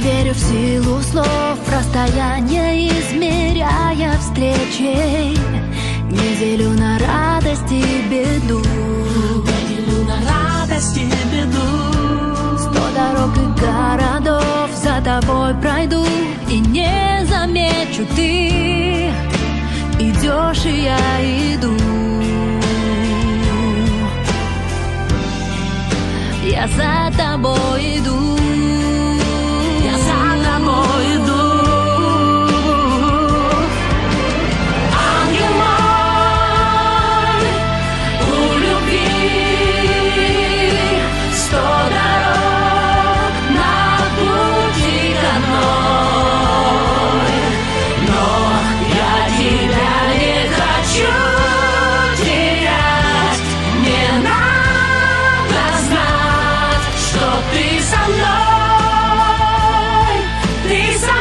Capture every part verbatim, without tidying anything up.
верю в силу слов, расстояние измеряя встречей. Не делю на радость и беду, не делю на радость и беду. Сто дорог и городов за тобой пройду, и не замечу, ты идешь, и я иду. Я за тобой иду, я за тобой иду. Ангел мой, у любви сто дорог на пути к одной, но я тебя не хочу терять. Мне надо знать, что ты со мной, ты со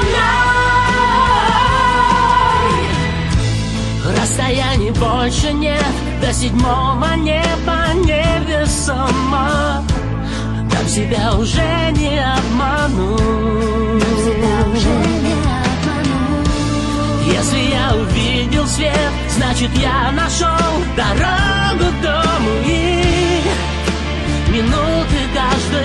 мной. Расстояний больше нет, до седьмого неба невесомо. Там себя уже не обману, там себя уже не обману. Если я увидел свет, значит я нашел дорогу к дому. И минуты каждой